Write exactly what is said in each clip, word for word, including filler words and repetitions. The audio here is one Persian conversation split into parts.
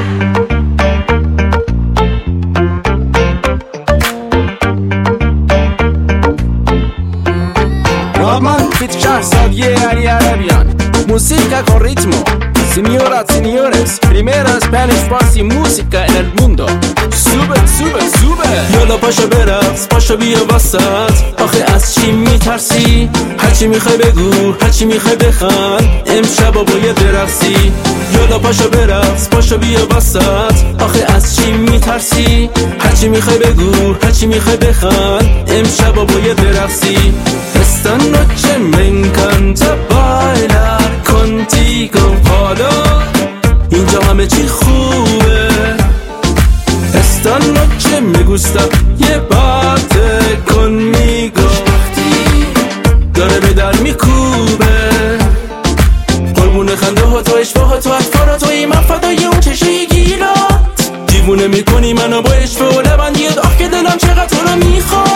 Música con ritmo. Señoras, señores, primera Spanish Farsi música en el mundo. Sube, sube, sube. یالا پاشو برقص، پاشو بیا وسط. آخه از چی میترسی؟ هرچی میخوای بگو، هرچی میخوای بخند. امشب باید برقصی. یالا پاشو برقص، پاشو بیا وسط. آخه از چی میترسی؟ هرچی میخوای بگو، هرچی میخوای بخند. امشب باید برقصی. Esta noche me encanta bailar contigo. حالا اینجا همه چی خوبه. Esta noche me gusta llevarte conmigo. داره به در میکوبه. قربون خنده ها تو اشوه ها تو اطفار توی من فدای اون چشوی گیرات. دیوونه میکنی منو با اشوه و لبندیت. آخ که دلم چقدر تو رو میخواد.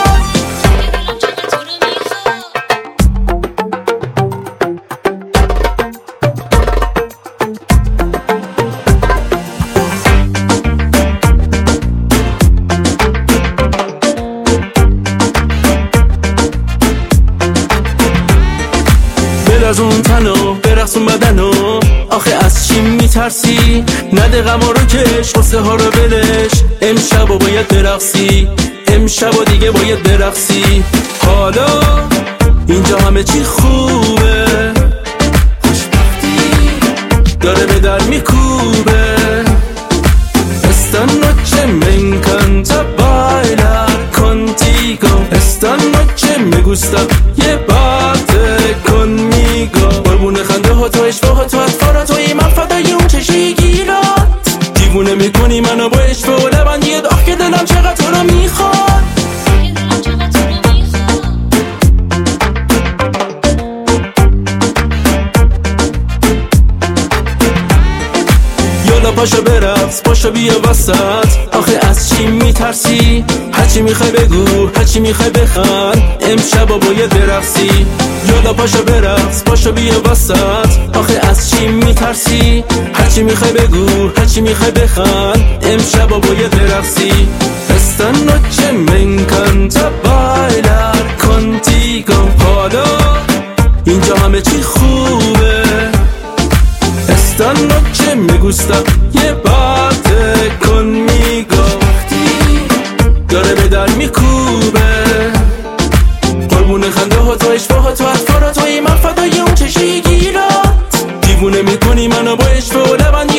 از اون تنو برقص اون بدنو. آخه از چی میترسی؟ نده غما رو کش، قصه ها رو بلش. امشب باید برقصی، امشب دیگه باید برقصی. حالا اینجا همه چی خوبه. خوشبختی داره به در میکوبه. Esta noche me encanta bailar contigo. Esta noche me gusta llevarte conmigo. قربون خنده ها تو اشوه ها تو اطفار توی من فدای اون چشوی گیرات. دیوونه میکنی منو با اشوه و لبندیت. آخ که دلم چقدر تو رو میخواد. یالا پاشو برقص، پاشو بیا وسط. آخه از چی میترسی؟ هرچی میخوای بگو، هرچی میخوای بخند. امشب باید برقصی. یالا پاشو برقص، پاشو بیا وسط. آخه از چی میترسی؟ هرچی میخوای بگو، هرچی میخوای بخند. امشب باید برقصی. Esta noche me encanta bailar contigo. حالا اینجا همه چی خوبه. Esta noche me gusta llevarte conmigo. داره به در میکوبه. قربون خنده ها تو اشوه ها تو اطفار توی من فدای اون چشوی گیرات. دیوونه میکنی منو با اشوه و لبندی.